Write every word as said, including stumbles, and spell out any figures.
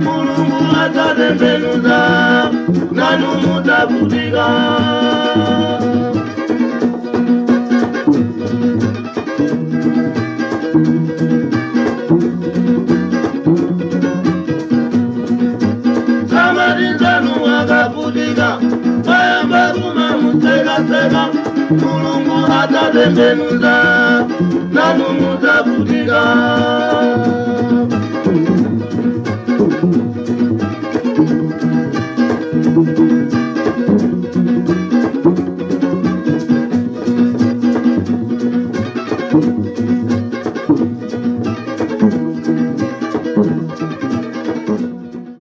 mulungu atatembenuza nanu mutavutika. Samarinzanu akavutika bayamba kuma musekaseka mulungu atatembenuza nanu mutavutika.